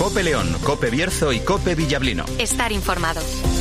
Cope León, Cope Bierzo y Cope Villablino. Estar informado.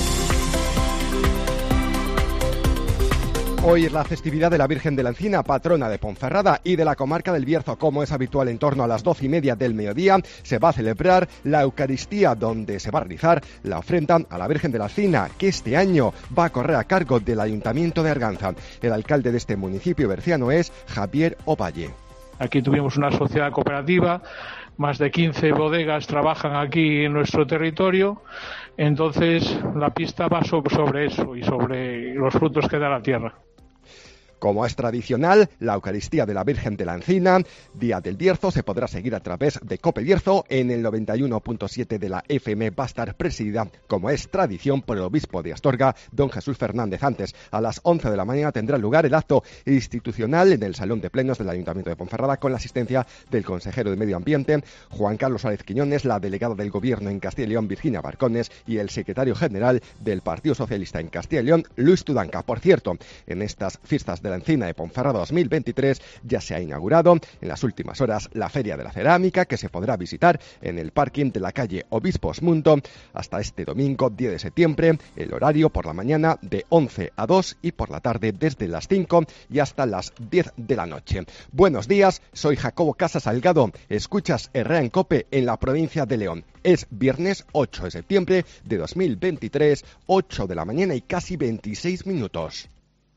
Hoy es la festividad de la Virgen de la Encina, patrona de Ponferrada y de la comarca del Bierzo. Como es habitual, en torno a las 12:30 del mediodía se va a celebrar la Eucaristía, donde se va a realizar la ofrenda a la Virgen de la Encina, que este año va a correr a cargo del Ayuntamiento de Arganza. El alcalde de este municipio berciano es Javier Ovalle. Aquí tuvimos una sociedad cooperativa, más de 15 bodegas trabajan aquí en nuestro territorio, entonces la pista va sobre eso y sobre los frutos que da la tierra. Como es tradicional, la Eucaristía de la Virgen de la Encina, Día del Bierzo, se podrá seguir a través de Cope Bierzo en el 91.7 de la FM. Va a estar presidida, como es tradición, por el obispo de Astorga, don Jesús Fernández. Antes, a las 11 de la mañana, tendrá lugar el acto institucional en el Salón de Plenos del Ayuntamiento de Ponferrada, con la asistencia del consejero de Medio Ambiente, Juan Carlos Suárez Quiñones, la delegada del Gobierno en Castilla y León, Virginia Barcones, y el secretario general del Partido Socialista en Castilla y León, Luis Tudanca. Por cierto, en estas fiestas de la Encina de Ponferrada 2023 ya se ha inaugurado en las últimas horas la Feria de la Cerámica, que se podrá visitar en el parking de la calle Obispos Munto hasta este domingo 10 de septiembre, el horario por la mañana de 11 a 2 y por la tarde desde las 5 y hasta las 10 de la noche. Buenos días, soy Jacobo Casa Salgado, escuchas Herrea en Cope en la provincia de León. Es viernes 8 de septiembre de 2023, 8 de la mañana y casi 26 minutos.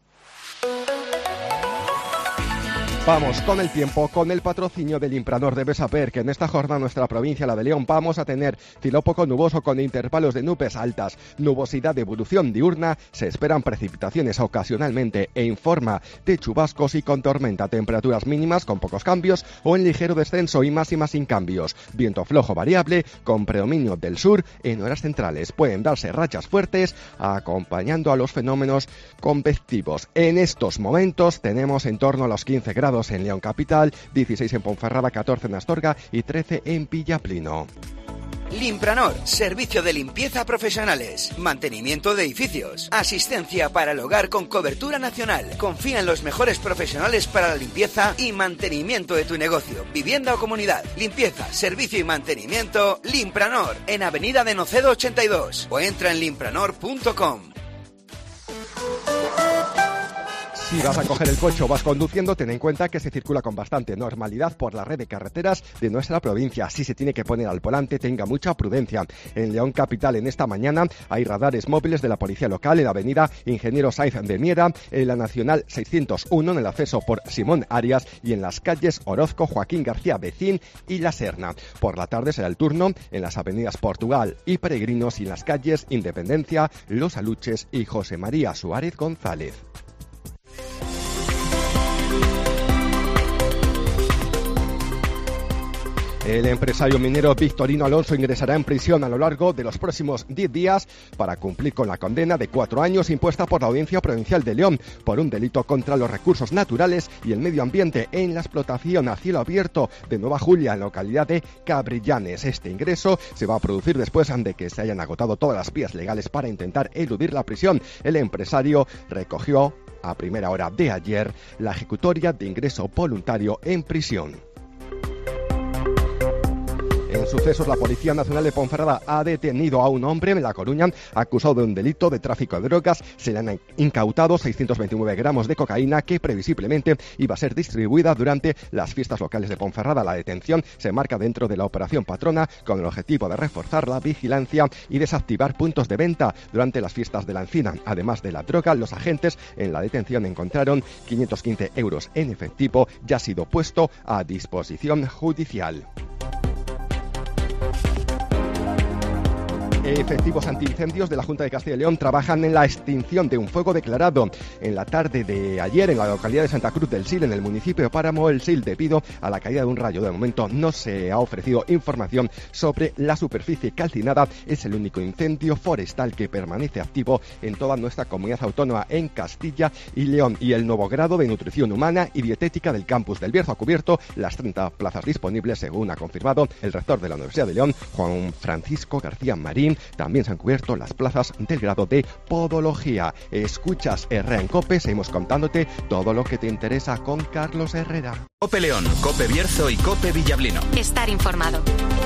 Vamos con el tiempo, con el patrocinio del Impranor. Debes saber que en esta jornada en nuestra provincia, la de León, vamos a tener cielo poco nuboso con intervalos de nubes altas, nubosidad de evolución diurna, se esperan precipitaciones ocasionalmente en forma de chubascos y con tormenta, temperaturas mínimas con pocos cambios o en ligero descenso y máximas sin cambios, viento flojo variable con predominio del sur en horas centrales. Pueden darse rachas fuertes acompañando a los fenómenos convectivos. En estos momentos tenemos en torno a los 15 grados en León capital, 16 en Ponferrada, 14 en Astorga y 13 en Villablino. Limpranor, servicio de limpieza profesionales, mantenimiento de edificios, asistencia para el hogar con cobertura nacional. Confía en los mejores profesionales para la limpieza y mantenimiento de tu negocio, vivienda o comunidad. Limpieza, servicio y mantenimiento, Limpranor, en Avenida de Nocedo 82 o entra en limpranor.com. Si vas a coger el coche o vas conduciendo, ten en cuenta que se circula con bastante normalidad por la red de carreteras de nuestra provincia. Si se tiene que poner al volante, tenga mucha prudencia. En León capital, en esta mañana, hay radares móviles de la policía local en la avenida Ingeniero Sainz de Miera, en la Nacional 601, en el acceso por Simón Arias y en las calles Orozco, Joaquín García Becín y La Serna. Por la tarde será el turno en las avenidas Portugal y Peregrinos y en las calles Independencia, Los Aluches y José María Suárez González. El empresario minero Victorino Alonso ingresará en prisión a lo largo de los próximos 10 días para cumplir con la condena de 4 años impuesta por la Audiencia Provincial de León por un delito contra los recursos naturales y el medio ambiente en la explotación a cielo abierto de Nueva Julia, en la localidad de Cabrillanes. Este ingreso se va a producir después de que se hayan agotado todas las vías legales para intentar eludir la prisión. El empresario recogió a primera hora de ayer la ejecutoria de ingreso voluntario en prisión. En sucesos, la Policía Nacional de Ponferrada ha detenido a un hombre en La Coruña acusado de un delito de tráfico de drogas. Se le han incautado 629 gramos de cocaína que previsiblemente iba a ser distribuida durante las fiestas locales de Ponferrada. La detención se marca dentro de la Operación Patrona con el objetivo de reforzar la vigilancia y desactivar puntos de venta durante las fiestas de la Encina. Además de la droga, los agentes en la detención encontraron 515 euros en efectivo, ya ha sido puesto a disposición judicial. Efectivos antiincendios de la Junta de Castilla y León trabajan en la extinción de un fuego declarado en la tarde de ayer en la localidad de Santa Cruz del Sil, en el municipio de Páramo el Sil, debido a la caída de un rayo. De momento no se ha ofrecido información sobre la superficie calcinada. Es el único incendio forestal que permanece activo en toda nuestra comunidad autónoma en Castilla y León. Y el nuevo grado de nutrición humana y dietética del campus del Bierzo ha cubierto las 30 plazas disponibles, según ha confirmado el rector de la Universidad de León, Juan Francisco García Marín. También se han cubierto las plazas del grado de podología. Escuchas Herrea en Cope, seguimos contándote todo lo que te interesa con Carlos Herrera. Cope León, Cope Bierzo y Cope Villablino. Estar informado.